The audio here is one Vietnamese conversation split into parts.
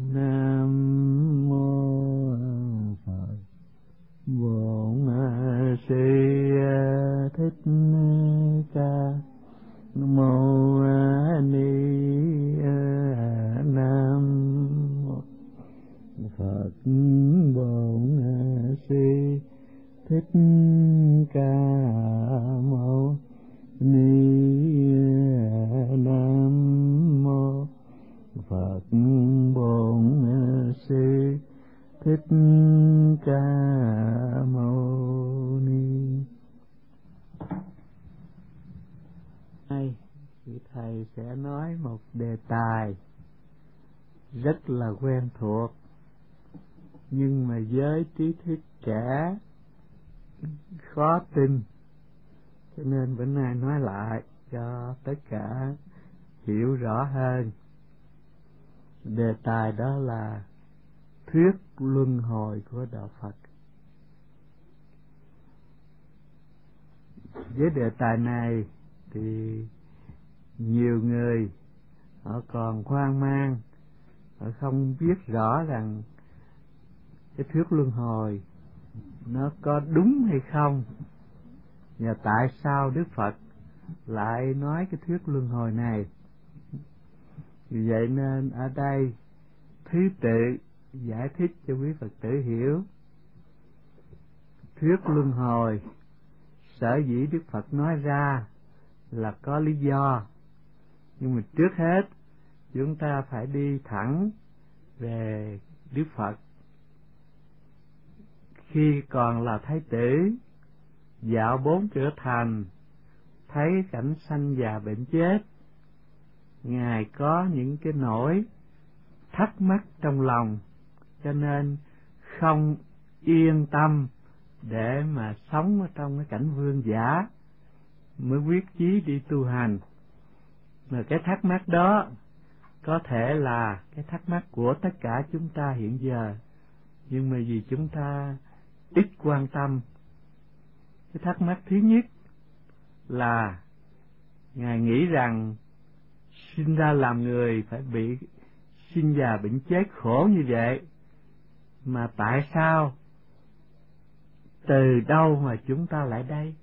Nam mô Phật Bổn Sư Thích Ca Mâu Ni. Nam mô Phật Bổn Sư Thích Ca Mâu Ni. Nam mô Phật Bổn Sư Thích Ca Mâu Ni. Nay thầy sẽ nói một đề tài rất là quen thuộc, nhưng mà với trí thức trẻ khó tin, cho nên bữa nay nói lại cho tất cả hiểu rõ hơn. Đề tài đó là thuyết luân hồi của đạo Phật. Với đề tài này thì nhiều người họ còn hoang mang, họ không biết rõ rằng cái thuyết luân hồi nó có đúng hay không, và tại sao Đức Phật lại nói cái thuyết luân hồi này. Vì vậy nên ở đây thứ tự giải thích cho quý Phật tử hiểu. Thuyết luân hồi sở dĩ Đức Phật nói ra là có lý do, nhưng mà trước hết chúng ta phải đi thẳng về Đức Phật. Khi còn là Thái tử, dạo bốn cửa thành, thấy cảnh sanh già bệnh chết, Ngài có những cái nỗi thắc mắc trong lòng, cho nên không yên tâm để mà sống ở trong cái cảnh vương giả, mới quyết chí đi tu hành. Mà cái thắc mắc đó có thể là cái thắc mắc của tất cả chúng ta hiện giờ, nhưng mà vì chúng ta ít quan tâm. Cái thắc mắc thứ nhất là Ngài nghĩ rằng sinh ra làm người phải bị sinh già bệnh chết khổ như vậy, mà tại sao từ đâu mà chúng ta lại đây?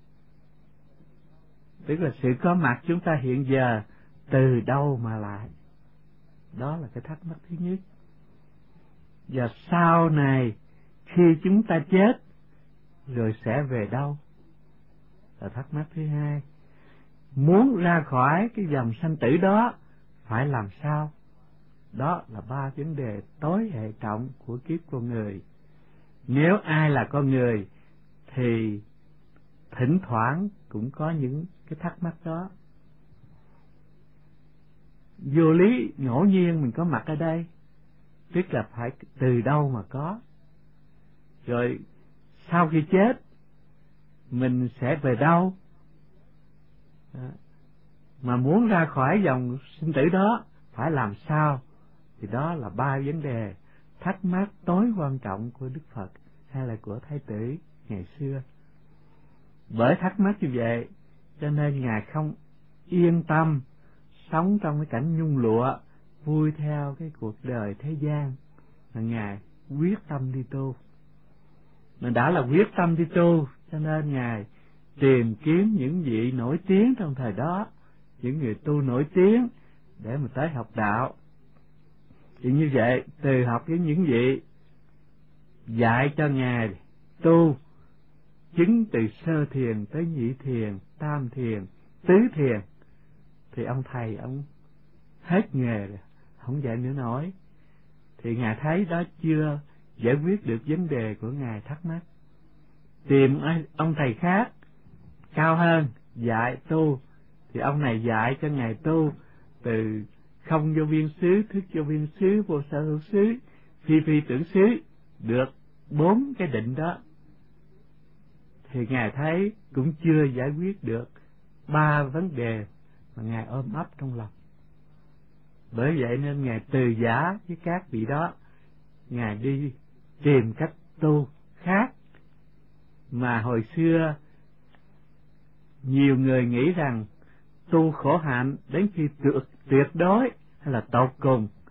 Tức là sự có mặt chúng ta hiện giờ từ đâu mà lại? Đó là cái thắc mắc thứ nhất. Và sau này khi chúng ta chết rồi sẽ về đâu? Là thắc mắc thứ hai. Muốn ra khỏi cái dòng sanh tử đó phải làm sao? Đó là ba vấn đề tối hệ trọng của kiếp con người. Nếu ai là con người thì thỉnh thoảng cũng có những cái thắc mắc đó. Vô lý ngẫu nhiên mình có mặt ở đây, tức là phải từ đâu mà có. Rồi sau khi chết mình sẽ về đâu? Mà muốn ra khỏi dòng sinh tử đó phải làm sao? Thì đó là ba vấn đề thắc mắc tối quan trọng của Đức Phật hay là của Thái tử ngày xưa. Bởi thắc mắc như vậy cho nên Ngài không yên tâm sống trong cái cảnh nhung lụa, vui theo cái cuộc đời thế gian, mà Ngài quyết tâm đi tu. Mà đã là quyết tâm đi tu cho nên Ngài tìm kiếm những vị nổi tiếng trong thời đó, những người tu nổi tiếng để mà tới học đạo. Thì như vậy, từ học với những vị dạy cho Ngài tu, chứng từ sơ thiền tới nhị thiền, tam thiền, tứ thiền, thì ông thầy ông hết nghề rồi, không dạy nữa nổi. Thì Ngài thấy đó chưa giải quyết được vấn đề của Ngài thắc mắc, tìm ông thầy khác cao hơn dạy tu. Thì ông này dạy cho Ngài tu từ không vô biên xứ, thức vô biên xứ, vô sở hữu xứ, phi phi tưởng xứ, được 4 cái định đó. Thì Ngài thấy cũng chưa giải quyết được 3 vấn đề mà Ngài ôm ấp trong lòng. Bởi vậy nên Ngài từ giả với các vị đó, Ngài đi tìm cách tu khác. Mà hồi xưa nhiều người nghĩ rằng tu khổ hạnh đến khi tuyệt đối hay là tột cùng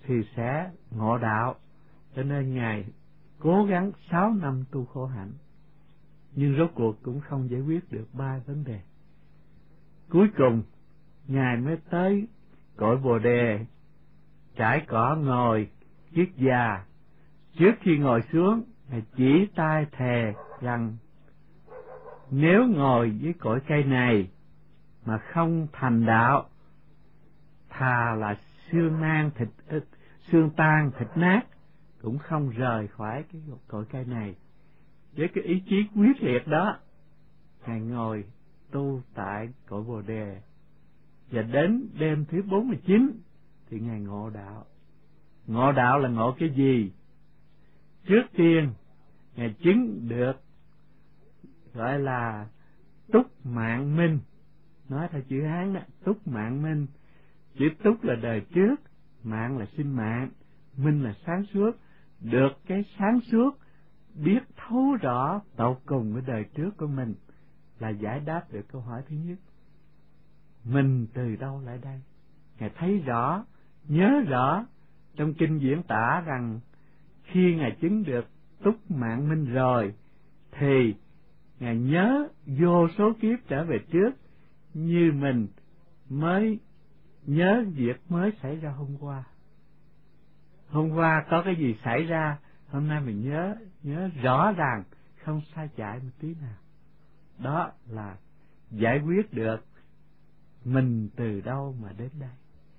thì sẽ ngộ đạo. Cho nên Ngài cố gắng 6 năm tu khổ hạnh, nhưng rốt cuộc cũng không giải quyết được 3 vấn đề. Cuối cùng Ngài mới tới cội Bồ Đề, trải cỏ ngồi kiết già. Trước khi ngồi xuống, Ngài chỉ tay thề rằng nếu ngồi với cội cây này mà không thành đạo, thà là xương tan thịt nát cũng không rời khỏi cái cội cây này. Với cái ý chí quyết liệt đó, Ngài ngồi tu tại cội Bồ Đề, và đến đêm thứ 49 thì Ngài ngộ đạo. Ngộ đạo là ngộ cái gì? Trước tiên Ngài chứng được gọi là túc mạng minh. Nói theo chữ Hán đó, túc mạng minh. Chữ túc là đời trước, mạng là sinh mạng, minh là sáng suốt. Được cái sáng suốt, biết thấu rõ tột cùng cái đời trước của mình, là giải đáp được câu hỏi thứ nhất: mình từ đâu lại đây? Ngài thấy rõ, nhớ rõ. Trong kinh diễn tả rằng khi Ngài chứng được túc mạng minh rồi, thì Ngài nhớ vô số kiếp trở về trước, như mình mới nhớ việc mới xảy ra hôm qua. Hôm qua có cái gì xảy ra, hôm nay mình nhớ rõ ràng, không sai chạy một tí nào. Đó là giải quyết được mình từ đâu mà đến đây.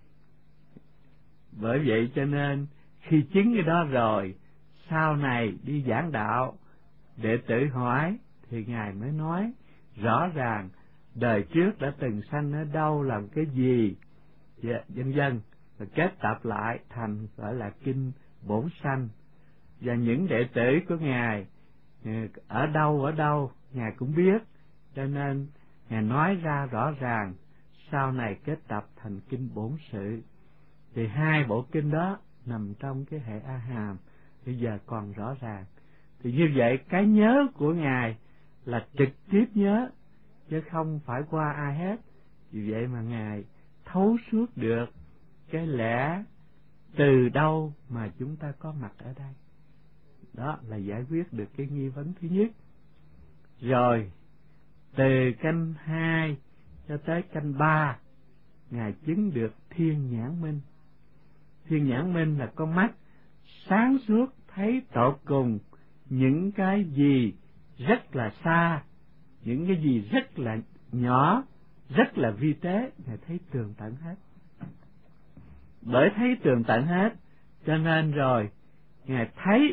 Bởi vậy cho nên khi chứng cái đó rồi, sau này đi giảng đạo, đệ tử hỏi thì Ngài mới nói rõ ràng đời trước đã từng sanh ở đâu, làm cái gì, vân vân, và kết tập lại thành gọi là kinh Bổn Sanh. Và những đệ tử của Ngài ở đâu Ngài cũng biết, cho nên Ngài nói ra rõ ràng, sau này kết tập thành kinh Bổn Sự. Thì 2 bộ kinh đó nằm trong cái hệ A Hàm, bây giờ còn rõ ràng. Thì như vậy cái nhớ của Ngài là trực tiếp nhớ, chứ không phải qua ai hết. Vì vậy mà Ngài thấu suốt được cái lẽ từ đâu mà chúng ta có mặt ở đây. Đó là giải quyết được cái nghi vấn thứ nhất. Rồi từ canh 2 cho tới canh 3, Ngài chứng được thiên nhãn minh. Thiên nhãn minh là con mắt sáng suốt, thấy tột cùng những cái gì rất là xa, những cái gì rất là nhỏ, rất là vi tế, Ngài thấy tường tận hết. Bởi thấy tường tận hết, cho nên rồi Ngài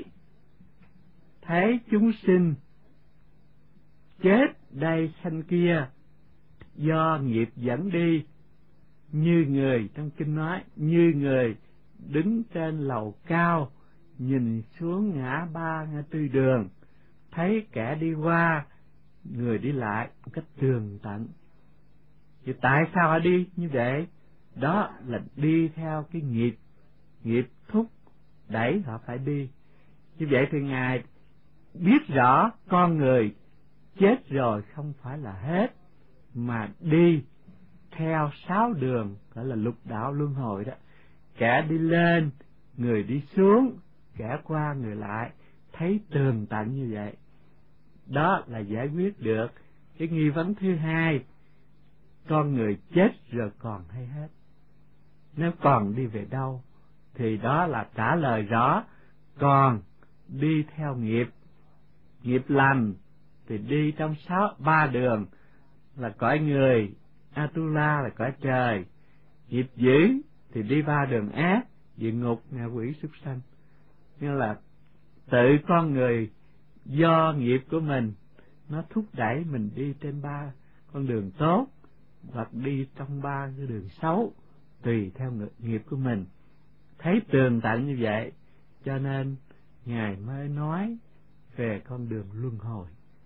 thấy chúng sinh chết đây sanh kia do nghiệp dẫn đi, như người trong kinh nói, như người đứng trên lầu cao nhìn xuống ngã ba ngã tư đường, thấy kẻ đi qua, người đi lại một cách tường tận. Thì tại sao họ đi như vậy? Đó là đi theo cái nghiệp thúc đẩy họ phải đi. Như vậy thì Ngài biết rõ con người chết rồi không phải là hết, mà đi theo 6 đường, gọi là lục đạo luân hồi đó. Kẻ đi lên, người đi xuống, kẻ qua người lại, thấy tường tận như vậy. Đó là giải quyết được cái nghi vấn thứ hai: con người chết rồi còn hay hết? Nếu còn đi về đâu? Thì đó là trả lời rõ, còn đi theo nghiệp. Nghiệp lành thì đi trong 3 đường, là cõi người, Atula là cõi trời. Nghiệp dữ thì đi 3 đường ác, địa ngục, ngạ quỷ, súc sanh. Như là tự con người do nghiệp của mình nó thúc đẩy mình đi trên 3 con đường tốt, hoặc đi trong 3 cái đường xấu, tùy theo nghiệp của mình. Thấy tường tận như vậy, cho nên Ngài mới nói về con đường luân hồi.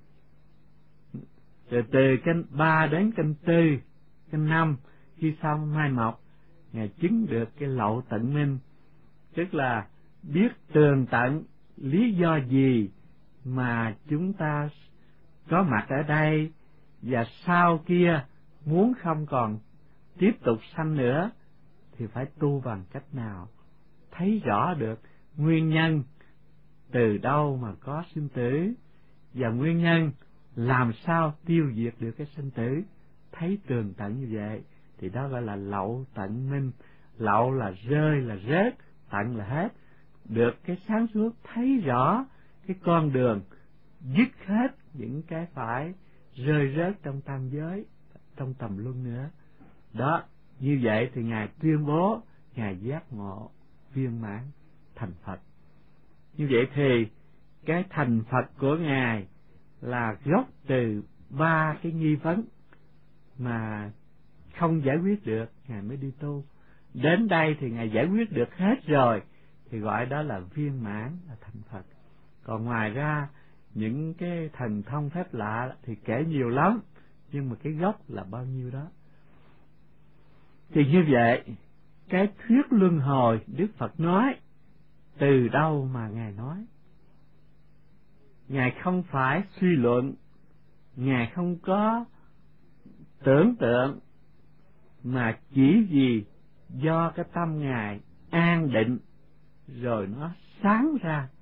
Từ canh 3 đến canh 4, canh 5, khi xong mai mọc, Ngài chứng được cái lậu tận minh, tức là biết tường tận lý do gì mà chúng ta có mặt ở đây, và sau kia muốn không còn tiếp tục sanh nữa thì phải tu bằng cách nào. thấy rõ được nguyên nhân từ đâu mà có sinh tử, và nguyên nhân làm sao tiêu diệt được cái sinh tử, thấy tường tận như vậy thì đó gọi là lậu tận minh. Lậu là rơi là rớt, tận là hết, được cái sáng suốt thấy rõ cái con đường dứt hết những cái phải rơi rớt trong tam giới, trong tầm luân nữa. Đó, như vậy thì Ngài tuyên bố Ngài giác ngộ viên mãn thành Phật. Như vậy thì cái thành Phật của Ngài là gốc từ 3 cái nghi vấn mà không giải quyết được, Ngài mới đi tu. Đến đây thì Ngài giải quyết được hết rồi, thì gọi đó là viên mãn, là thành Phật. Còn ngoài ra, những cái thần thông phép lạ thì kể nhiều lắm, nhưng mà cái gốc là bao nhiêu đó. Thì như vậy, cái thuyết luân hồi Đức Phật nói, từ đâu mà Ngài nói? Ngài không phải suy luận, Ngài không có tưởng tượng, mà chỉ vì do cái tâm Ngài an định, rồi nó sáng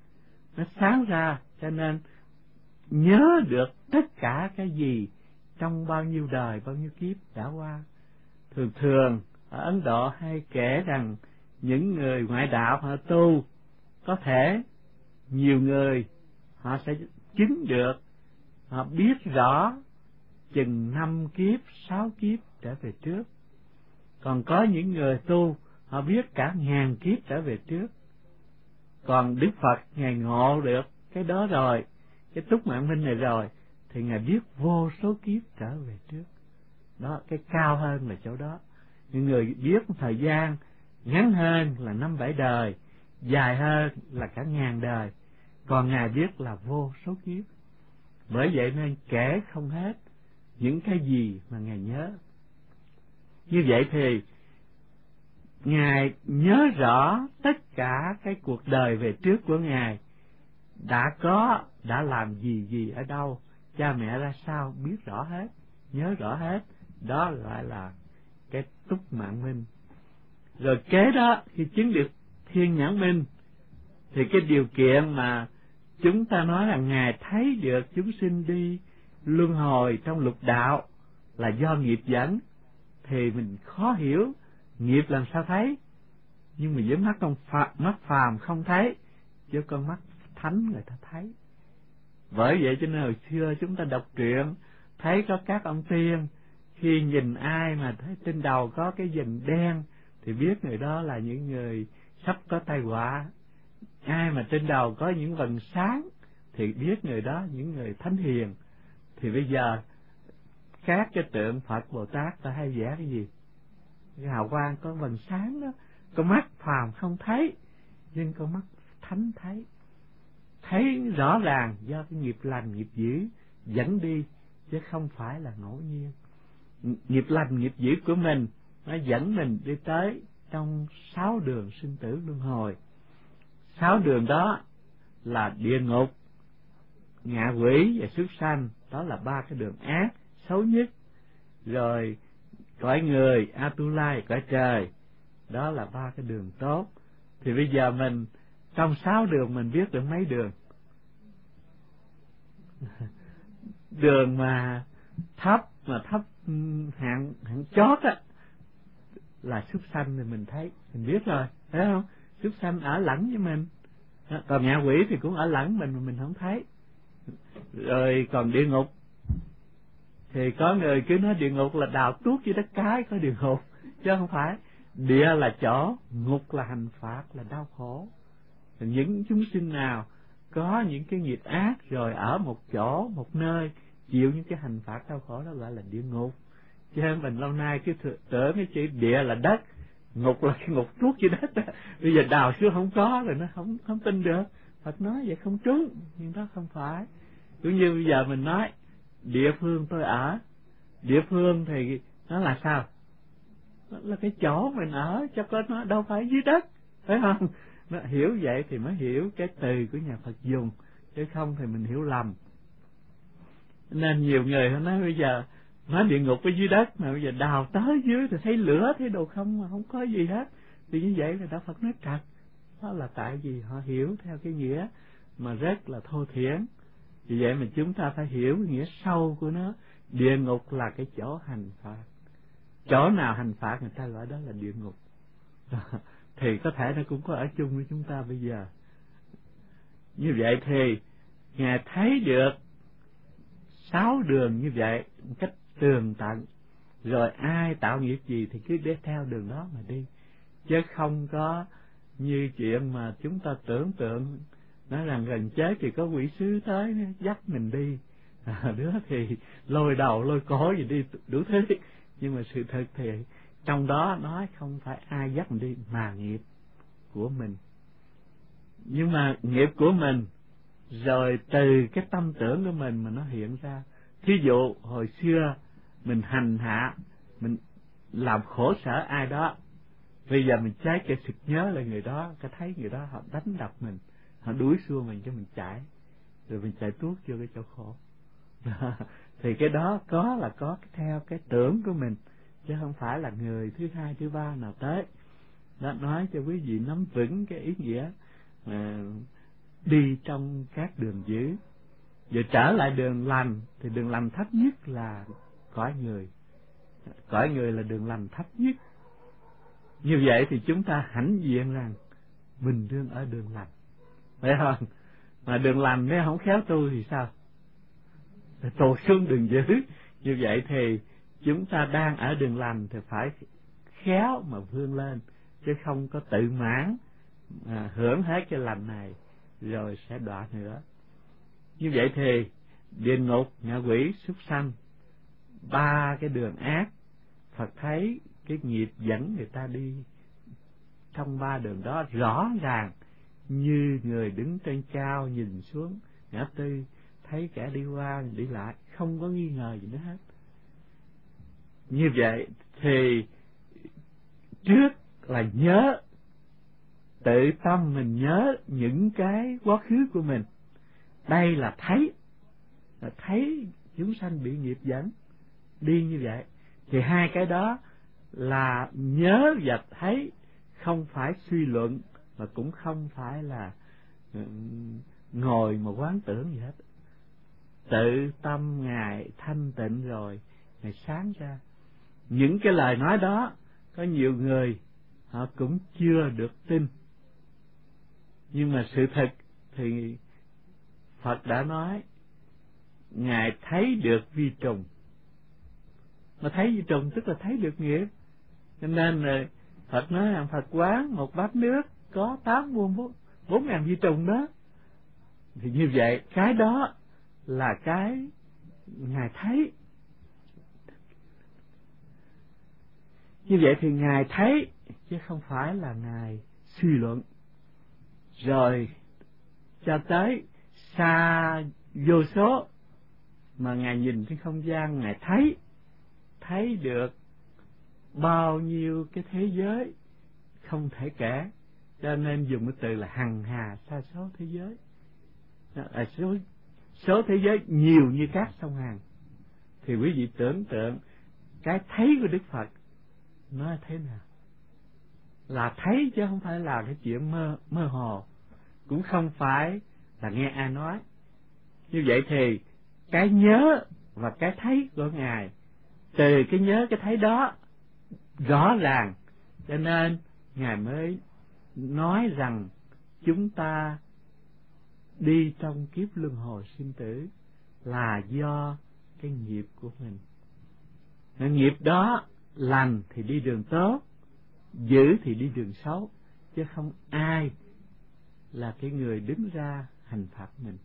ra, cho nên nhớ được tất cả cái gì trong bao nhiêu đời, bao nhiêu kiếp đã qua. Thường ở Ấn Độ hay kể rằng những người ngoại đạo họ tu, có thể nhiều người họ sẽ chứng được, họ biết rõ chừng 5 kiếp, 6 kiếp trở về trước. Còn có những người tu họ biết cả 1000 kiếp trở về trước. Còn Đức Phật Ngài ngộ được cái đó rồi, cái túc mạng minh này rồi, thì Ngài biết vô số kiếp trở về trước. Đó, cái cao hơn là chỗ đó. Những người biết thời gian ngắn hơn là 5-7 đời, dài hơn là cả 1000 đời. Còn Ngài biết là vô số kiếp. Bởi vậy nên kể không hết những cái gì mà Ngài nhớ. Như vậy thì Ngài nhớ rõ tất cả cái cuộc đời về trước của Ngài đã làm gì ở đâu, cha mẹ ra sao, biết rõ hết, nhớ rõ hết. Đó gọi là cái túc mạng minh. Rồi kế đó, khi chứng được thiên nhãn minh, thì cái điều kiện mà chúng ta nói là Ngài thấy được chúng sinh đi luân hồi trong lục đạo là do nghiệp dẫn, thì mình khó hiểu nghiệp làm sao thấy. Nhưng mà với mắt phàm không thấy, chứ con mắt thánh người ta thấy. Bởi vậy cho nên hồi xưa chúng ta đọc truyện thấy có các ông tiên, khi nhìn ai mà thấy trên đầu có cái viền đen thì biết người đó là những người sắp có tai họa. Ai mà trên đầu có những vầng sáng thì biết người đó những người thánh hiền. Thì bây giờ các cái tượng Phật Bồ Tát ta hay vẽ cái gì? Cái hào quang có vầng sáng đó, con mắt phàm không thấy, nhưng con mắt thánh thấy rõ ràng, do cái nghiệp lành nghiệp dữ dẫn đi, chứ không phải là ngẫu nhiên. Nghiệp lành nghiệp dữ của mình nó dẫn mình đi tới trong 6 đường sinh tử luân hồi. 6 đường đó là địa ngục, ngạ quỷ và súc sanh, đó là 3 cái đường ác xấu nhất. Rồi cõi người, Atula, cõi trời, đó là 3 cái đường tốt. Thì bây giờ mình trong 6 đường mình biết được mấy đường? Đường mà thấp hạng chót á là súc sanh, thì mình thấy, mình biết rồi, thấy không? Súc sanh ở lẫn với mình, còn ngạ quỷ thì cũng ở lẫn mình mà mình không thấy. Rồi còn địa ngục thì có người cứ nói địa ngục là đào tuốt dưới đất cái có địa ngục, chứ không phải. Địa là chỗ, ngục là hành phạt, là đau khổ. Thì những chúng sinh nào có những cái nghiệp ác rồi ở một chỗ, một nơi chịu những cái hành phạt đau khổ, đó gọi là địa ngục. Chứ mình lâu nay cứ tưởng cái chữ địa là đất, ngục là cái ngục tuốt dưới đất đó. Bây giờ đào xuống không có rồi nó không tin được. Phật nói vậy không trúng, nhưng đó không phải. Cũng như bây giờ mình nói địa phương tôi ở, địa phương thì nó là sao? Nó là cái chỗ mình ở, cho có nó đâu phải dưới đất, phải không? Nó hiểu vậy thì mới hiểu cái từ của nhà Phật dùng, chứ không thì mình hiểu lầm. Nên nhiều người họ nói bây giờ nói địa ngục ở dưới đất, mà bây giờ đào tới dưới thì thấy lửa thấy đồ không, mà không có gì hết. Thì như vậy là Đạo Phật nói trật, Đó là tại vì họ hiểu theo cái nghĩa mà rất là thô thiển. Vì vậy mà chúng ta phải hiểu cái nghĩa sâu của nó. Địa ngục là cái chỗ hành phạt. Chỗ nào hành phạt người ta gọi đó là địa ngục. Thì có thể nó cũng có ở chung với chúng ta bây giờ. Như vậy thì Ngài thấy được 6 đường như vậy một cách tường tận, rồi ai tạo nghiệp gì thì cứ để theo đường đó mà đi, chứ không có như chuyện mà chúng ta tưởng tượng nói rằng gần chết thì có quỷ sứ tới dắt mình đi, đứa thì lôi đầu lôi cổ gì đi đủ thứ. Nhưng mà sự thật thì trong đó nói không phải ai dắt mình đi mà nghiệp của mình. Nhưng mà nghiệp của mình rồi từ cái tâm tưởng của mình mà nó hiện ra. Thí dụ hồi xưa mình hành hạ, mình làm khổ sở ai đó, bây giờ mình trái cái sực nhớ lại người đó, cái thấy người đó họ đánh đập mình, họ đuổi xua mình cho mình chạy, rồi mình chạy tuốt vô cái chỗ khổ. Thì cái đó có theo cái tưởng của mình, chứ không phải là người thứ hai thứ ba nào tới. Đó, nói cho quý vị nắm vững cái ý nghĩa đi trong các đường dữ. Rồi trở lại đường lành, thì đường lành thấp nhất là cõi người. Cõi người là đường lành thấp nhất. Như vậy thì chúng ta hãnh diện rằng mình đương ở đường lành, phải không? Mà đường lành nếu không khéo tu thì sao? Tụt xuống đường dữ. Như vậy thì chúng ta đang ở đường lành thì phải khéo mà vươn lên, chứ không có tự mãn hưởng hết cái lành này rồi sẽ đọa nữa. Như vậy thì địa ngục, ngạ quỷ, súc sanh, 3 cái đường ác, Phật thấy cái nghiệp dẫn người ta đi trong 3 đường đó rõ ràng, như người đứng trên cao nhìn xuống ngã tư, thấy kẻ đi qua đi lại, không có nghi ngờ gì nữa hết. Như vậy thì trước là nhớ, tự tâm mình nhớ những cái quá khứ của mình. Đây là thấy chúng sanh bị nghiệp dẫn đi như vậy. Thì hai cái đó là nhớ và thấy, không phải suy luận, mà cũng không phải là ngồi mà quán tưởng gì hết. Tự tâm Ngài thanh tịnh rồi, Ngài sáng ra. Những cái lời nói đó có nhiều người họ cũng chưa được tin, nhưng mà sự thật thì Phật đã nói Ngài thấy được vi trùng. Mà thấy vi trùng tức là thấy được nghiệp. Cho nên rồi Phật nói rằng Phật quán một bát nước có 84.000 vi trùng đó. Thì như vậy cái đó là cái Ngài thấy. Như vậy thì Ngài thấy, chứ không phải là Ngài suy luận. Rồi cho tới xa vô số mà Ngài nhìn trên không gian, Ngài thấy được bao nhiêu cái thế giới không thể kể, cho nên dùng cái từ là hằng hà sa số thế giới. Số thế giới nhiều như các sông Hằng. Thì quý vị tưởng tượng cái thấy của Đức Phật nó thế nào? Là thấy chứ không phải là cái chuyện mơ hồ, cũng không phải là nghe ai nói. Như vậy thì cái nhớ và cái thấy của Ngài, từ cái nhớ cái thấy đó rõ ràng, cho nên Ngài mới nói rằng chúng ta đi trong kiếp luân hồi sinh tử là do cái nghiệp của mình. Cái nghiệp đó lành thì đi đường tốt, dữ thì đi đường xấu, chứ không ai là cái người đứng ra hành phạt mình.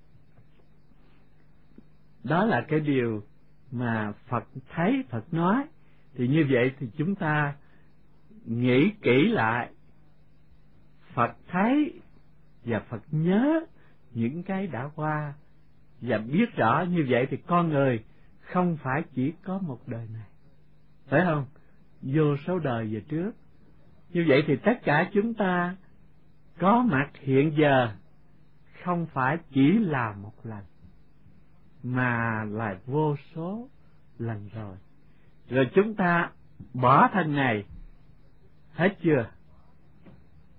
Đó là cái điều mà Phật thấy, Phật nói. Thì như vậy thì chúng ta nghĩ kỹ lại, Phật thấy và Phật nhớ những cái đã qua, và biết rõ như vậy thì con người không phải chỉ có một đời này, phải không? Vô số đời về trước. Như vậy thì tất cả chúng ta có mặt hiện giờ không phải chỉ là một lần, mà là vô số lần rồi. Rồi chúng ta bỏ thân này hết chưa?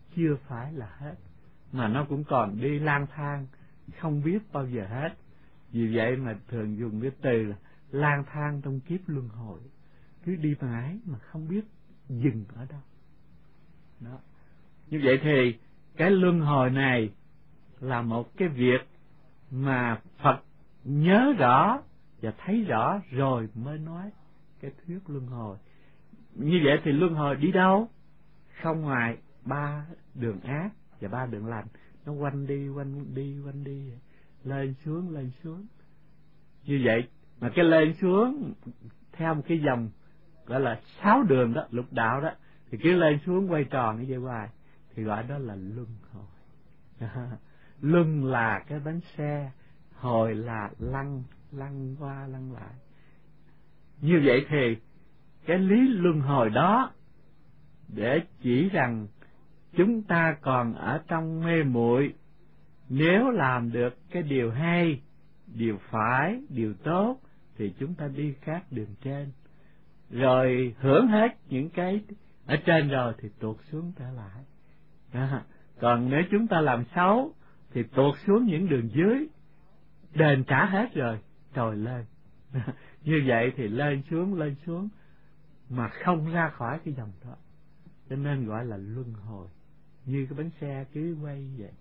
chưa phải là hết, mà nó cũng còn đi lang thang không biết bao giờ hết. Vì vậy mà thường dùng cái từ là lang thang trong kiếp luân hồi, cứ đi mãi mà không biết dừng ở đâu. Đó. Như vậy thì cái luân hồi này là một cái việc mà Phật nhớ rõ và thấy rõ rồi mới nói cái thuyết luân hồi. Như vậy thì luân hồi đi đâu? Không ngoài 3 đường ác và 3 đường lành. Nó quanh đi, quanh đi, quanh đi, lên xuống, lên xuống. Như vậy mà cái lên xuống theo một cái dòng gọi là 6 đường đó, lục đạo đó, thì cứ lên xuống quay tròn như vậy hoài, thì gọi đó là luân hồi. Luân là cái bánh xe, hồi là lăn, lăn qua lăn lại. Như vậy thì cái lý luân hồi đó để chỉ rằng chúng ta còn ở trong mê muội, nếu làm được cái điều hay, điều phải, điều tốt thì chúng ta đi các đường trên, rồi hưởng hết những cái ở trên rồi thì tuột xuống trở lại. Còn nếu chúng ta làm xấu thì tuột xuống những đường dưới, đền trả hết rồi trồi lên. Như vậy thì lên xuống mà không ra khỏi cái dòng đó, cho nên gọi là luân hồi, như cái bánh xe cứ quay vậy.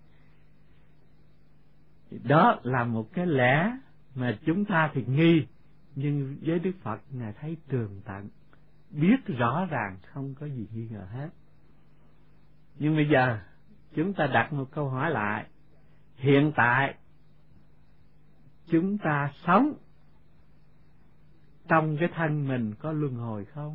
Đó là một cái lẽ mà chúng ta thì nghi, nhưng với Đức Phật Ngài thấy tường tận, biết rõ ràng, không có gì nghi ngờ hết. Nhưng bây giờ chúng ta đặt một câu hỏi lại, hiện tại chúng ta sống trong cái thân mình có luân hồi không?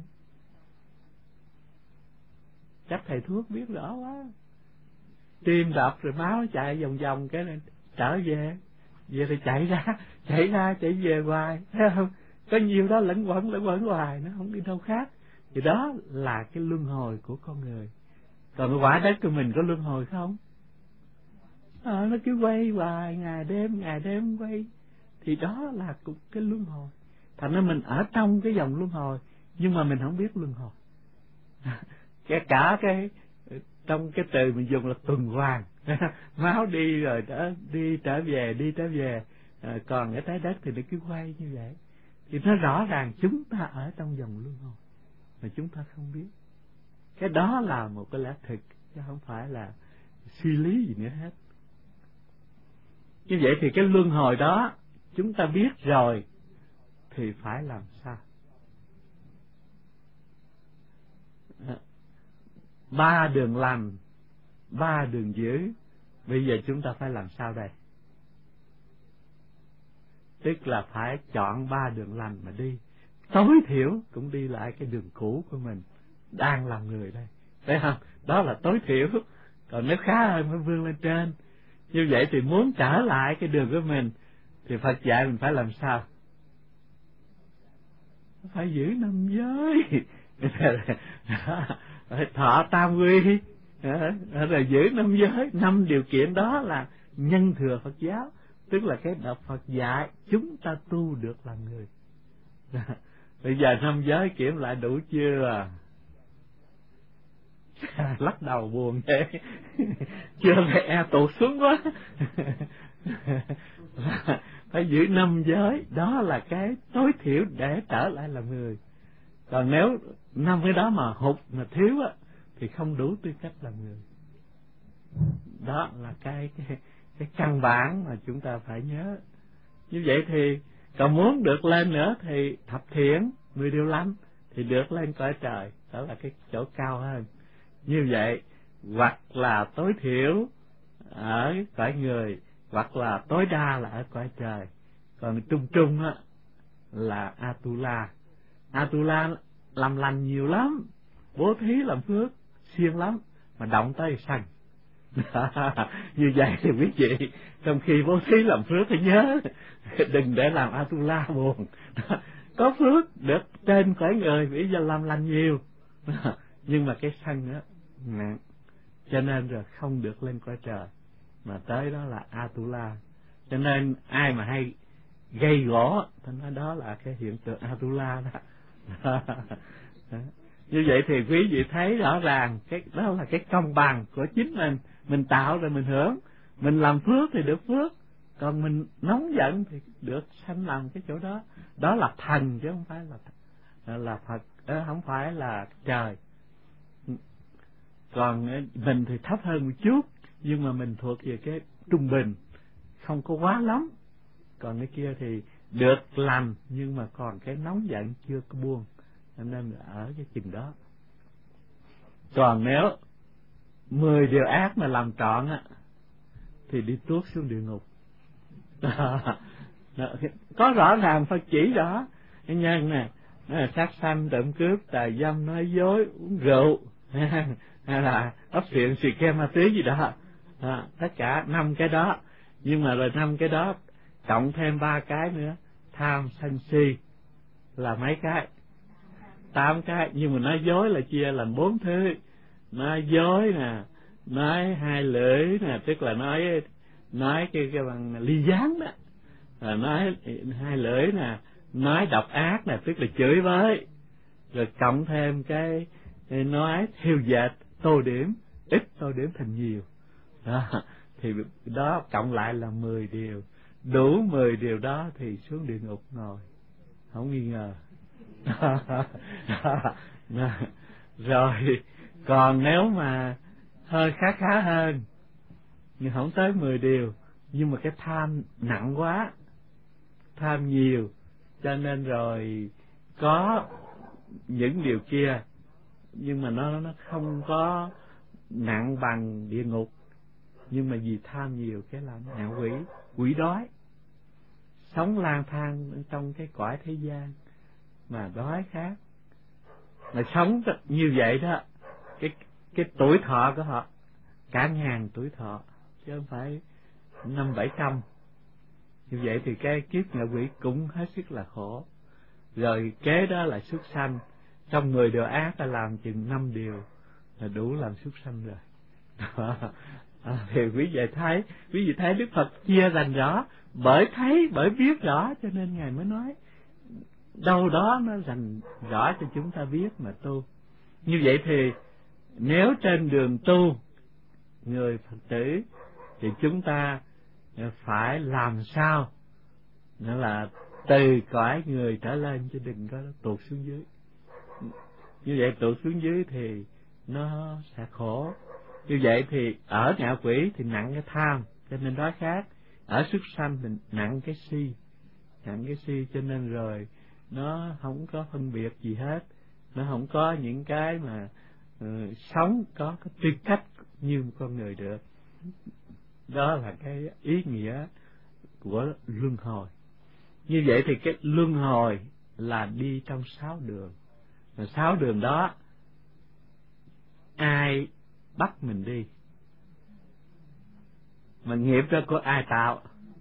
Chắc thầy thuốc biết rõ quá. Tim đập rồi máu chạy vòng vòng cái này trở về thì chạy ra chạy về hoài, thấy không? Có nhiều đó lẫn quẩn hoài, nó không đi đâu khác. Thì đó là cái luân hồi của con người. Còn cái quả đất của mình có luân hồi không? Nó cứ quay hoài, ngày đêm quay. Thì đó là cũng cái luân hồi. Thành ra mình ở trong cái dòng luân hồi, nhưng mà mình không biết luân hồi. Cả cái trong cái từ mình dùng là tuần hoàn. Máu đi rồi đi trở về, còn cái trái đất thì nó cứ quay như vậy. Thì nó rõ ràng chúng ta ở trong dòng luân hồi mà chúng ta không biết. Cái đó là một cái lẽ thực, chứ không phải là suy lý gì nữa hết. Như vậy thì cái luân hồi đó chúng ta biết rồi thì phải làm sao? 3 đường lành, 3 đường dữ. Bây giờ chúng ta phải làm sao đây? Tức là phải chọn 3 đường lành mà đi. Tối thiểu cũng đi lại cái đường cũ của mình đang làm người đây. Thấy không? Đó là tối thiểu. Còn nếu khá hơn mới vươn lên trên. Như vậy thì muốn trở lại cái đường của mình thì Phật dạy mình phải làm sao? Phải giữ 5 giới. Thọ tam quy, rồi giữ 5 giới. 5 điều kiện đó là nhân thừa Phật giáo, tức là cái đạo Phật dạy chúng ta tu được làm người. Bây giờ 5 giới kiểm lại đủ chưa? Lắc đầu buồn thế. Chưa mẹ tụt xuống quá. Phải giữ 5 giới, đó là cái tối thiểu để trở lại làm người. Còn nếu 5 cái đó mà hụt, mà thiếu á, thì không đủ tư cách làm người. Đó là cái căn bản mà chúng ta phải nhớ. Như vậy thì còn muốn được lên nữa thì thập thiện, 10 điều lành thì được lên cõi trời, đó là cái chỗ cao hơn. Như vậy hoặc là tối thiểu ở cõi người, hoặc là tối đa là ở cõi trời. Còn trung á là Atula. Atula làm lành nhiều lắm, bố thí làm phước siêng lắm, mà động tới sân. Như vậy thì quý vị trong khi bố thí làm phước phải nhớ đừng để làm Atula buồn. Có phước được trên cõi người vì giờ làm lành nhiều, nhưng mà cái sân đó nặng, cho nên rồi không được lên cõi trời, mà tới đó là Atula. Cho nên ai mà hay gây gỗ thì nói đó là cái hiện tượng Atula đó. Như vậy thì quý vị thấy rõ ràng cái đó là cái công bằng của chính mình tạo rồi mình hưởng. Mình làm phước thì được phước, còn mình nóng giận thì được sanh làm cái chỗ đó. Đó là thần chứ không phải là Phật, không phải là trời. Còn mình thì thấp hơn một chút, nhưng mà mình thuộc về cái trung bình, không có quá lắm. Còn cái kia thì được lành, nhưng mà còn cái nóng giận chưa có buông, nên ở cái chừng đó. Còn nếu 10 điều ác mà làm trọn á, thì đi tuốt xuống địa ngục. Có rõ ràng Phật chỉ rõ. Cái nhân nè, nó là sát sanh, trộm cướp, tà dâm, nói dối, uống rượu, hay là ấp phiện, xì ke, ma túy gì đó. Tất cả 5 cái đó. Nhưng mà rồi 5 cái đó cộng thêm 3 cái nữa, tham sân si là mấy cái? 8 cái. Nhưng mà nói dối là chia làm 4 thứ. Nói dối nè, nói hai lưỡi nè, tức là nói cái bằng ly gián đó, rồi nói hai lưỡi nè, nói độc ác nè, tức là chửi bới, rồi cộng thêm cái nói thiêu dệt, tô điểm, ít tô điểm thành nhiều đó, thì đó cộng lại là 10 điều. Đủ 10 điều đó thì xuống địa ngục ngồi, không nghi ngờ. Rồi còn nếu mà hơi khá hơn, nhưng không tới 10 điều, nhưng mà cái tham nặng quá, tham nhiều, cho nên rồi có những điều kia, nhưng mà nó không có nặng bằng địa ngục, nhưng mà vì tham nhiều cái làm ngạ quỷ đói, sống lang thang trong cái cõi thế gian mà đói khát, mà sống như vậy đó, cái tuổi thọ của họ cả ngàn tuổi thọ, chứ không phải 500-700. Như vậy thì cái kiếp ngạ quỷ cũng hết sức là khổ. Rồi kế đó là súc sanh, trong 10 điều ác ta làm chừng 5 điều là đủ làm súc sanh rồi. Thì quý vị thấy Đức Phật chia rành rõ, bởi biết rõ cho nên Ngài mới nói đâu đó nó rành rõ cho chúng ta biết mà tu. Như vậy thì nếu trên đường tu người Phật tử thì chúng ta phải làm sao nữa là từ cõi người trở lên, chứ đừng có tụt xuống dưới. Như vậy tụt xuống dưới thì nó sẽ khổ. Như vậy thì ở ngạ quỷ thì nặng cái tham, cho nên đói khát. Ở súc sanh thì nặng cái si, cho nên rồi nó không có phân biệt gì hết, nó không có những cái mà sống có cái tư cách như một con người được. Đó là cái ý nghĩa của luân hồi. Như vậy thì cái luân hồi là đi trong 6 đường. Mà 6 đường đó ai bắt mình đi? Mà nghiệp đó của ai tạo?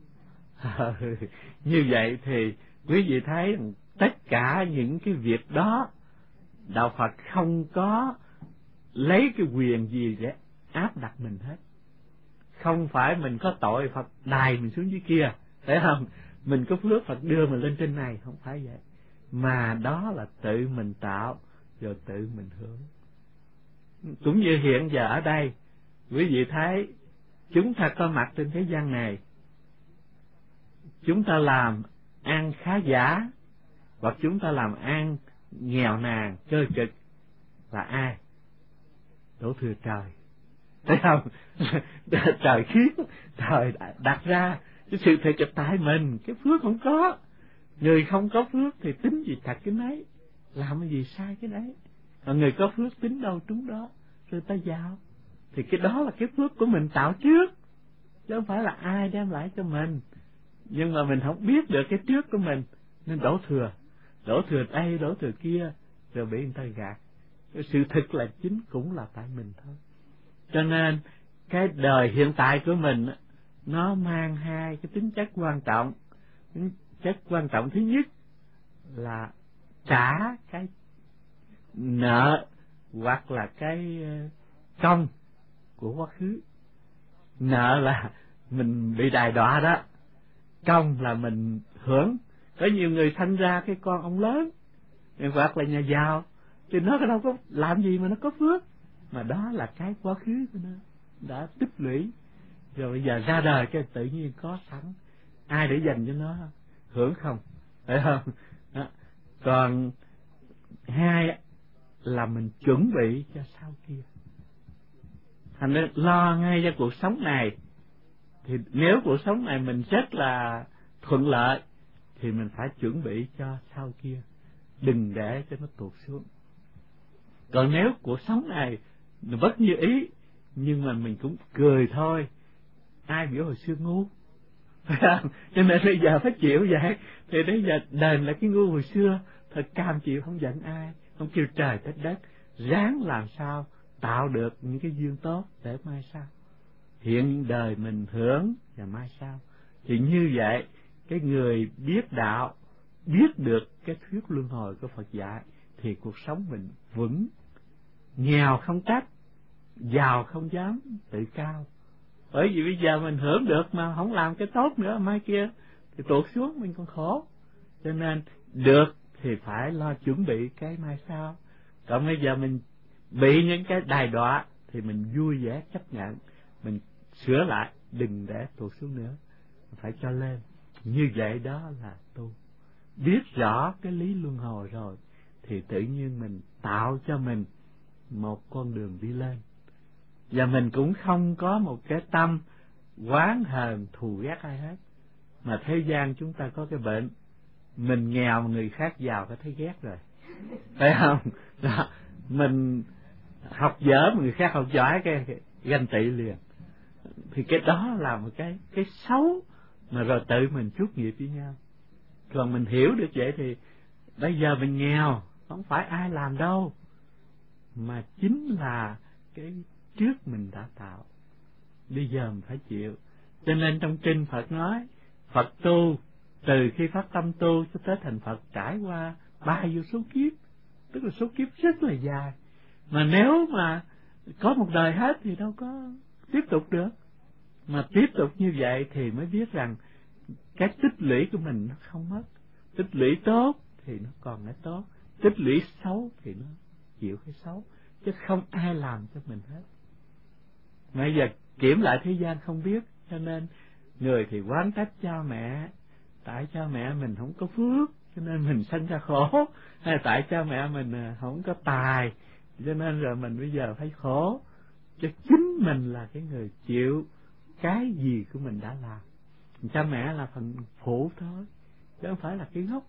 Như vậy thì quý vị thấy tất cả những cái việc đó đạo Phật không có lấy cái quyền gì để áp đặt mình hết. Không phải mình có tội Phật đày mình xuống dưới kia, phải không? Mình có phước Phật đưa mình lên trên này, không phải vậy. Mà đó là tự mình tạo rồi tự mình hưởng. Cũng như hiện giờ ở đây, quý vị thấy chúng ta có mặt trên thế gian này, chúng ta làm ăn khá giả hoặc chúng ta làm ăn nghèo nàn cơ cực là ai? Đổ thừa trời, thấy không? Trời khiến, trời đặt ra. Cái sự thật là tại mình, cái phước không có. Người không có phước thì tính gì thật cái nấy, làm cái gì sai cái đấy. Còn người có phước tính đâu trúng đó, rồi ta giàu. Thì cái đó là cái phước của mình tạo trước, chứ không phải là ai đem lại cho mình. Nhưng mà mình không biết được cái trước của mình, nên đổ thừa đây, đổ thừa kia, rồi bị người ta gạt. Cái sự thực là chính cũng là tại mình thôi. Cho nên cái đời hiện tại của mình nó mang hai cái tính chất quan trọng. Tính chất quan trọng thứ nhất là trả cái nợ hoặc là cái công của quá khứ. Nợ là mình bị đày đọa đó, công là mình hưởng. Có nhiều người sanh ra cái con ông lớn hoặc là nhà giàu, thì nó đâu có làm gì mà nó có phước, mà đó là cái quá khứ của nó đã tích lũy, rồi bây giờ ra đời cái tự nhiên có sẵn, ai để dành cho nó hưởng không, phải không? Đó. Còn hai là mình chuẩn bị cho sau kia. Thành ra lo ngay cho cuộc sống này, thì nếu cuộc sống này mình rất là thuận lợi thì mình phải chuẩn bị cho sau kia, đừng để cho nó tụt xuống. Còn nếu cuộc sống này bất như ý, nhưng mà mình cũng cười thôi, ai biểu hồi xưa ngu, cho nên bây giờ phải chịu vậy. Thì bây giờ đền lại cái ngu hồi xưa, thật cam chịu, không giận ai, không kêu trời trách đất, ráng làm sao tạo được những cái duyên tốt để mai sau hiện đời mình hưởng, và mai sau. Thì như vậy, cái người biết đạo, biết được cái thuyết luân hồi của Phật dạy, thì cuộc sống mình vững, nghèo không trách, giàu không dám tự cao. Bởi vì bây giờ mình hưởng được mà không làm cái tốt nữa, mai kia thì tuột xuống mình còn khổ. Cho nên được thì phải lo chuẩn bị cái mai sau. Còn bây giờ mình bị những cái đài đọa thì mình vui vẻ chấp nhận, mình sửa lại, đừng để tuột xuống nữa, phải cho lên. Như vậy đó là tu. Biết rõ cái lý luân hồi rồi thì tự nhiên mình tạo cho mình một con đường đi lên. Và mình cũng không có một cái tâm oán hờn thù ghét ai hết. Mà thế gian chúng ta có cái bệnh, mình nghèo mà người khác giàu phải thấy ghét rồi, phải không? Đó. Mình học dở mà người khác học giỏi cái ganh tị liền. Thì cái đó là một cái xấu, mà rồi tự mình chuốc nghiệp với nhau. Còn mình hiểu được vậy thì bây giờ mình nghèo không phải ai làm đâu, mà chính là cái trước mình đã tạo, bây giờ mình phải chịu. Cho nên trong kinh Phật nói, Phật tu từ khi phát tâm tu cho tới thành Phật trải qua 3 vô số kiếp, tức là số kiếp rất là dài. Mà nếu mà có một đời hết thì đâu có tiếp tục được. Mà tiếp tục như vậy thì mới biết rằng cái tích lũy của mình nó không mất. Tích lũy tốt thì nó còn cái tốt, tích lũy xấu thì nó chịu cái xấu, chứ không ai làm cho mình hết. Bây giờ kiểm lại thế gian không biết, cho nên người thì oán trách cha mẹ, tại cha mẹ mình không có phước cho nên mình sanh ra khổ, hay tại cha mẹ mình không có tài cho nên rồi mình bây giờ phải khổ. Chứ chính mình là cái người chịu cái gì của mình đã làm. Cha mẹ là phần phụ thôi, chứ không phải là cái gốc.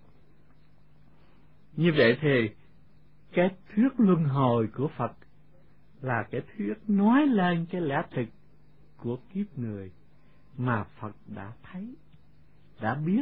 Như vậy thì cái thuyết luân hồi của Phật là cái thuyết nói lên cái lẽ thực của kiếp người mà Phật đã thấy, đã biết,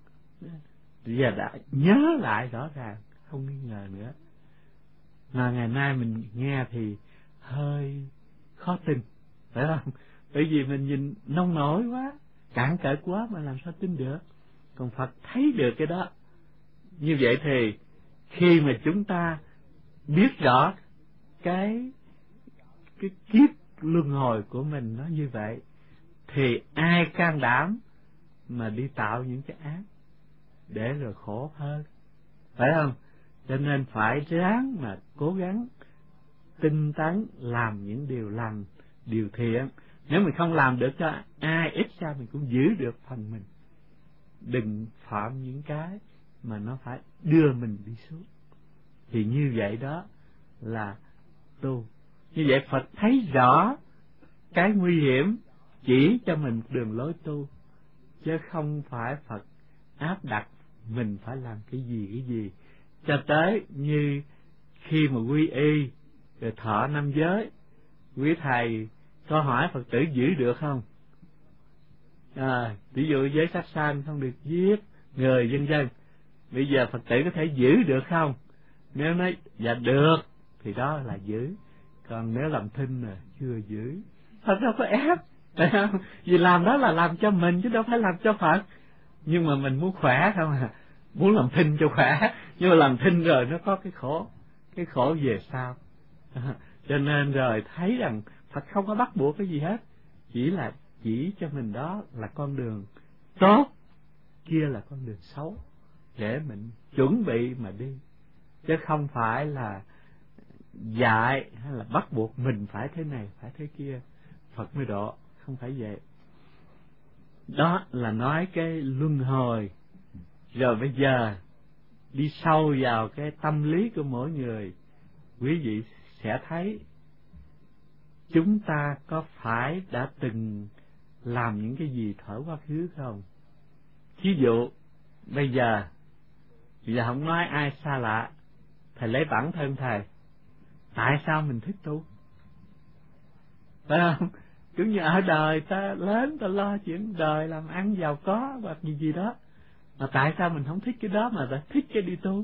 và đã nhớ lại rõ ràng, không nghi ngờ nữa. Mà ngày nay mình nghe thì hơi khó tin, phải không? Bởi vì mình nhìn nông nổi quá, cạn cợt quá mà làm sao tin được. Còn Phật thấy được cái đó. Như vậy thì khi mà chúng ta biết rõ cái kiếp luân hồi của mình nó như vậy, thì ai can đảm mà đi tạo những cái ác để rồi khổ hơn, phải không? Cho nên phải ráng mà cố gắng tinh tấn làm những điều lành, điều thiện. Nếu mình không làm được cho ai, ít ra mình cũng giữ được phần mình. Đừng phạm những cái mà nó phải đưa mình đi xuống. Thì như vậy đó là tu. Như vậy Phật thấy rõ cái nguy hiểm, chỉ cho mình đường lối tu, chứ không phải Phật áp đặt mình phải làm cái gì. Cho tới như khi mà quy y rồi thọ 5 giới, quý thầy có hỏi Phật tử giữ được không? Ví dụ giới sát sanh không được giết người, vân vân. Bây giờ Phật tử có thể giữ được không? Nếu nói dạ được thì đó là giữ. Còn nếu làm thinh là chưa giữ. Phật đâu có ép, phải không? Vì làm đó là làm cho mình chứ đâu phải làm cho Phật. Nhưng mà mình muốn khỏe không à? Muốn làm thinh cho khỏe, nhưng mà làm thinh rồi nó có cái khổ về sau. Cho nên rồi thấy rằng Phật không có bắt buộc cái gì hết, chỉ cho mình đó là con đường tốt, kia là con đường xấu, để mình chuẩn bị mà đi, chứ không phải là dạy hay là bắt buộc mình phải thế này phải thế kia Phật mới độ, không phải vậy. Đó là nói cái luân hồi. Rồi bây giờ đi sâu vào cái tâm lý của mỗi người, quý vị sẽ thấy chúng ta có phải đã từng làm những cái gì thuở quá khứ không? Ví dụ bây giờ không nói ai xa lạ, thầy lấy bản thân thầy. Tại sao mình thích tu? Phải không? Cũng như ở đời ta lớn ta lo chuyện đời làm ăn giàu có hoặc gì gì đó, mà tại sao mình không thích cái đó mà ta thích cái đi tu?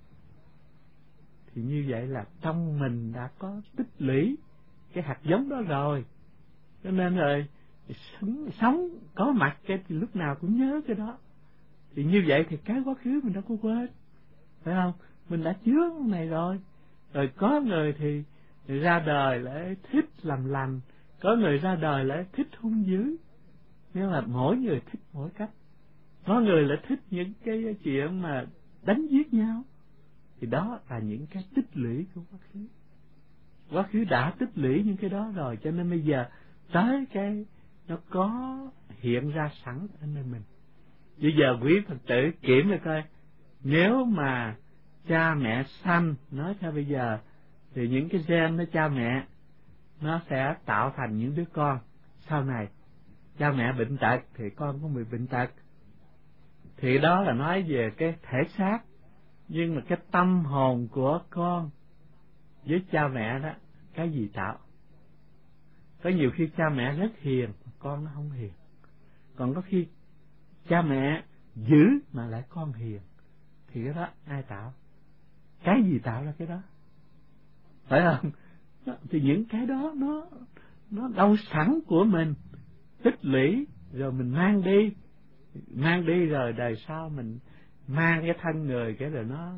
Thì như vậy là trong mình đã có tích lũy cái hạt giống đó rồi, cho nên rồi sống có mặt cái lúc nào cũng nhớ cái đó. Thì như vậy thì cái quá khứ mình đâu có quên, phải không? Mình đã chứa cái này rồi. Rồi có người thì ra đời lại thích làm lành, có người ra đời lại thích hung dữ. Nhưng mà mỗi người thích mỗi cách. Có người lại thích những cái chuyện mà đánh giết nhau. Thì đó là những cái tích lũy của quá khứ. Quá khứ đã tích lũy những cái đó rồi, cho nên bây giờ tới cái nó có hiện ra sẵn ở nơi mình. Bây giờ quý Phật tử kiểm lại coi, nếu mà cha mẹ sanh, nói theo bây giờ, thì những cái gen của cha mẹ nó sẽ tạo thành những đứa con sau này. Cha mẹ bệnh tật thì con cũng bị bệnh tật. Thì đó là nói về cái thể xác, nhưng mà cái tâm hồn của con với cha mẹ đó, cái gì tạo? Có nhiều khi cha mẹ rất hiền, con nó không hiền. Còn có khi cha mẹ dữ mà lại con hiền, thì cái đó ai tạo? Cái gì tạo ra cái đó? Phải không? Thì những cái đó nó đâu sẵn của mình, tích lũy rồi mình mang đi rồi đời sau mình mang cái thân người, cái rồi nó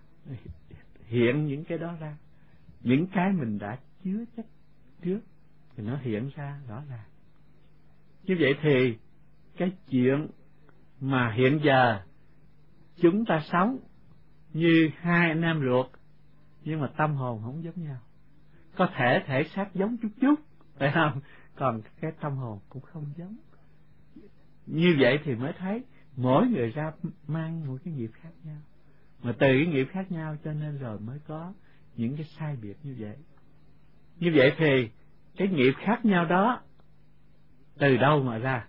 hiện những cái đó ra. Những cái mình đã chứa chất trước thì nó hiện ra rõ ràng. Như vậy thì cái chuyện mà hiện giờ chúng ta sống như hai anh em ruột, nhưng mà tâm hồn không giống nhau. Có thể thể xác giống chút chút, phải không? Còn cái tâm hồn cũng không giống. Như vậy thì mới thấy mỗi người ra mang một cái nghiệp khác nhau. Mà từ cái nghiệp khác nhau cho nên rồi mới có những cái sai biệt như vậy. Như vậy thì cái nghiệp khác nhau đó từ đâu mà ra?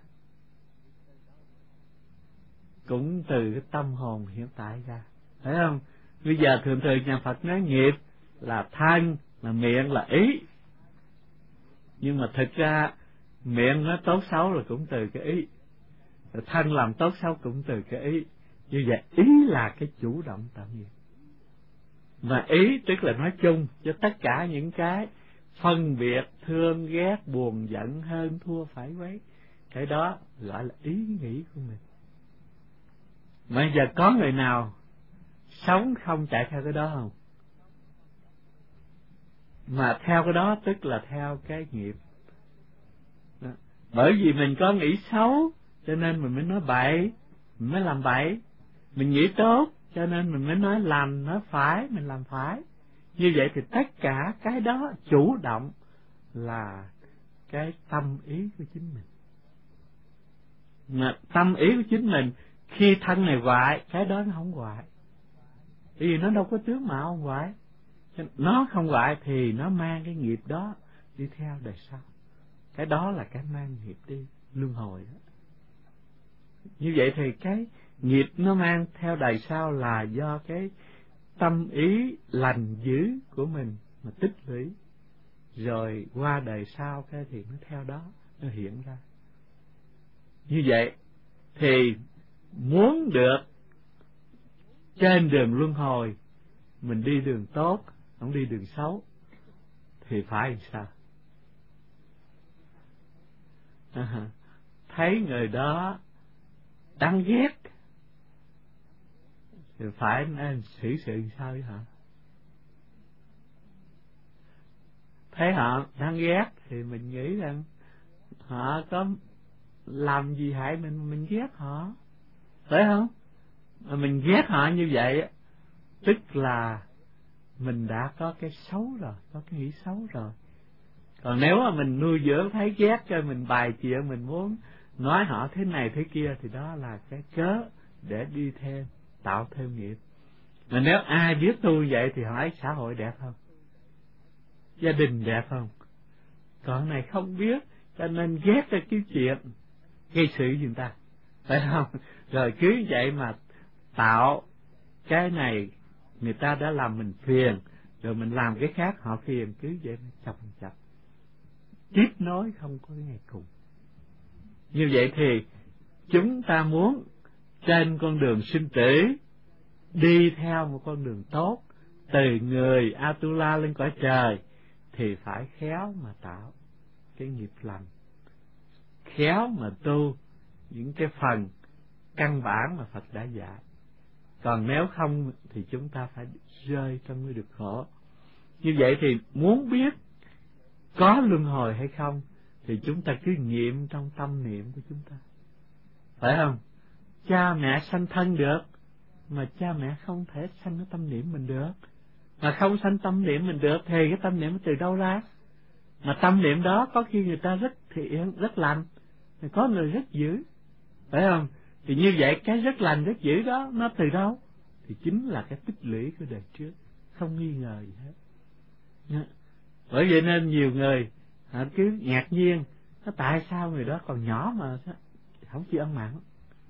Cũng từ cái tâm hồn hiện tại ra, phải không? Bây giờ thường nhà Phật nói nghiệp là thân, là miệng, là ý. Nhưng mà thực ra miệng nói tốt xấu là cũng từ cái ý, thân làm tốt xấu cũng từ cái ý. Như vậy ý là cái chủ động tạo nghiệp. Mà ý tức là nói chung cho tất cả những cái phân biệt, thương ghét, buồn giận, hơn thua, phải quấy, cái đó gọi là ý nghĩ của mình. Bây giờ có người nào sống không chạy theo cái đó không? Mà theo cái đó tức là theo cái nghiệp đó. Bởi vì mình có nghĩ xấu cho nên mình mới nói bậy, mình mới làm bậy. Mình nghĩ tốt cho nên mình mới nói làm, nói phải, mình làm phải. Như vậy thì tất cả cái đó chủ động là cái tâm ý của chính mình. Mà tâm ý của chính mình khi thân này hoại, cái đó nó không hoại. Bởi vì nó đâu có tướng mạo không hoại. Nó không hoại thì nó mang cái nghiệp đó đi theo đời sau. Cái đó là cái mang nghiệp đi, luân hồi đó. Như vậy thì cái nghiệp nó mang theo đời sau là do cái tâm ý lành dữ của mình mà tích lũy. Rồi qua đời sau cái thì nó theo đó, nó hiện ra. Như vậy thì muốn được trên đường luân hồi, mình đi đường tốt, không đi đường xấu, thì phải làm sao? Thấy người đó đáng ghét thì phải nên xử sự sao với họ? Thấy họ đáng ghét thì mình nghĩ rằng họ có làm gì hại mình ghét họ, phải không? Mà mình ghét họ như vậy tức là mình đã có cái xấu rồi, có cái nghĩ xấu rồi. Còn nếu mà mình nuôi dưỡng thấy ghét cho mình bài chuyện, mình muốn nói họ thế này thế kia, thì đó là cái cớ để đi thêm, tạo thêm nghiệp. Mà nếu ai biết tu vậy thì hỏi xã hội đẹp không? Gia đình đẹp không? Còn này không biết, cho nên ghét cái chuyện gây sự gì người ta, phải không? Rồi cứ vậy mà tạo cái này, người ta đã làm mình phiền, rồi mình làm cái khác họ phiền, cứ vậy mà chồng chập, tiếp nối không có ngày cùng. Như vậy thì chúng ta muốn trên con đường sinh tử đi theo một con đường tốt, từ người Atula lên cõi trời, thì phải khéo mà tạo cái nghiệp lành, khéo mà tu những cái phần căn bản mà Phật đã dạy. Còn nếu không thì chúng ta phải rơi trong cái được khổ. Như vậy thì muốn biết có luân hồi hay không thì chúng ta cứ nghiệm trong tâm niệm của chúng ta, phải không? Cha mẹ sanh thân được, mà cha mẹ không thể sanh cái tâm niệm mình được. Mà không sanh tâm niệm mình được thì cái tâm niệm từ đâu ra? Mà tâm niệm đó có khi người ta rất thiện, rất lành, thì có người rất dữ, phải không? Thì như vậy cái rất lành, rất dữ đó nó từ đâu? Thì chính là cái tích lũy của đời trước, không nghi ngờ gì hết. Bởi vậy nên nhiều người họ cứ ngạc nhiên, tại sao người đó còn nhỏ mà không chịu ăn mặn,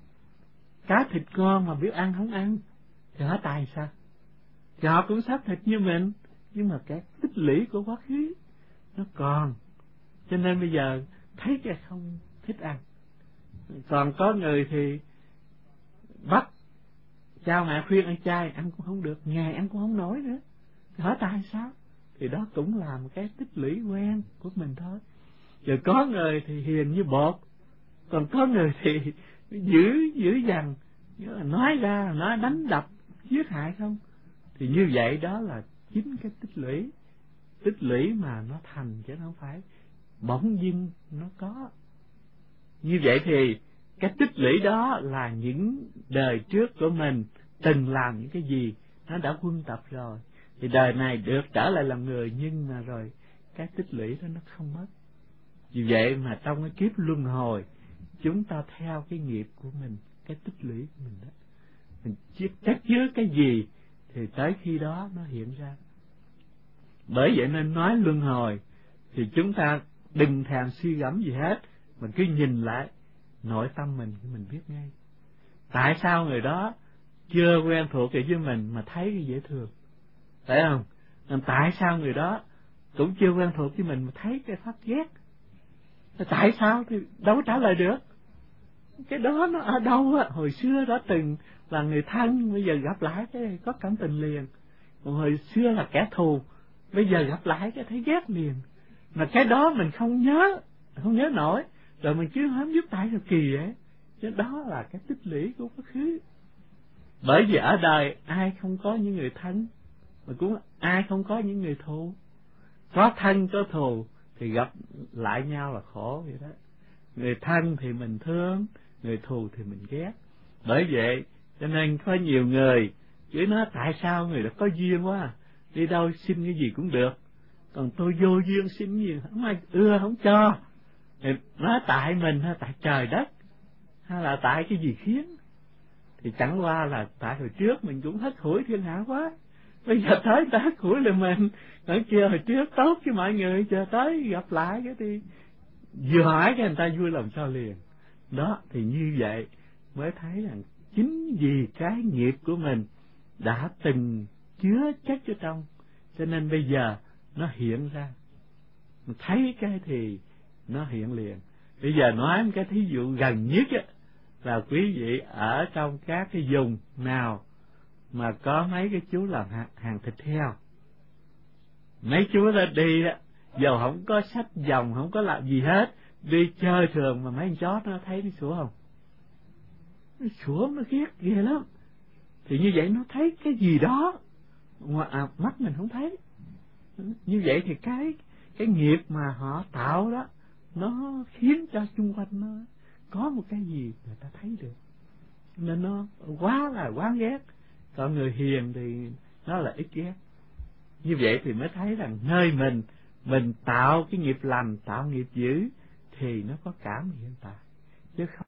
cá thịt ngon mà biết ăn không ăn, thì hỏi tại sao? Thì họ cũng xác thịt như mình, nhưng mà cái tích lũy của quá khứ nó còn, cho nên bây giờ thấy cái không thích ăn. Còn có người thì bắt cha mẹ khuyên ăn chay, ăn cũng không được, ngày ăn cũng không nổi nữa, thì hỏi tại sao? Thì đó cũng là một cái tích lũy quen của mình thôi. Rồi có người thì hiền như bột, còn có người thì dữ dằn, nói ra nói đánh đập giết hại không. Thì như vậy đó là chính cái tích lũy mà nó thành, chứ không phải bỗng dưng nó có. Như vậy thì cái tích lũy đó là những đời trước của mình từng làm những cái gì nó đã quân tập rồi, thì đời này được trở lại làm người, nhưng mà rồi cái tích lũy đó nó không mất. Vì vậy mà trong cái kiếp luân hồi, chúng ta theo cái nghiệp của mình, cái tích lũy của mình đó, mình chất chứa cái gì thì tới khi đó nó hiện ra. Bởi vậy nên nói luân hồi thì chúng ta đừng thèm suy gẫm gì hết, mình cứ nhìn lại nội tâm mình biết ngay. Tại sao người đó chưa quen thuộc với mình mà thấy cái dễ thương, phải không? Tại sao người đó cũng chưa quen thuộc với mình mà thấy cái phát ghét? Tại sao thì đâu trả lời được. Cái đó nó ở đâu á? Hồi xưa đã từng là người thân, bây giờ gặp lại cái có cảm tình liền. Còn hồi xưa là kẻ thù, bây giờ gặp lại cái thấy ghét liền. Mà cái đó mình không nhớ nổi, rồi mình cứ hám giúp tại sao kỳ vậy? Chứ đó là cái tích lũy của quá khứ. Bởi vì ở đời ai không có những người thân, mà cũng ai không có những người thù. Có thân có thù thì gặp lại nhau là khổ vậy đó. Người thân thì mình thương, người thù thì mình ghét. Bởi vậy cho nên có nhiều người cứ nói tại sao người đó có duyên quá, đi đâu xin cái gì cũng được, còn tôi vô duyên xin gì không ai ưa không cho. Thì nói tại mình hay tại trời đất, hay là tại cái gì khiến? Thì chẳng qua là tại hồi trước mình cũng hất hủi thiên hạ quá, bây giờ tới ta hất hủi là mình. Ở kia hồi trước tốt với mọi người, giờ tới gặp lại cái thì vừa hỏi cái người ta vui lòng cho liền. Đó, thì như vậy mới thấy rằng chính vì cái nghiệp của mình đã từng chứa chất ở trong, cho nên bây giờ nó hiện ra. Mình thấy cái thì nó hiện liền. Bây giờ nói một cái thí dụ gần nhất á, là quý vị ở trong các cái vùng nào mà có mấy cái chú làm hàng thịt heo, mấy chú ra đi á, dầu không có sách vòng, không có làm gì hết, đi chơi thường mà mấy con chó nó thấy nó sủa không? Nó sủa, nó ghét ghê lắm. Thì như vậy nó thấy cái gì đó mắt mình không thấy. Như vậy thì cái nghiệp mà họ tạo đó, nó khiến cho xung quanh nó có một cái gì người ta thấy được, nên nó quá là ghét. Còn người hiền thì nó là ít ghét. Như vậy thì mới thấy rằng nơi mình tạo cái nghiệp lành, tạo nghiệp dữ thì nó có cảm hiện tại, chứ không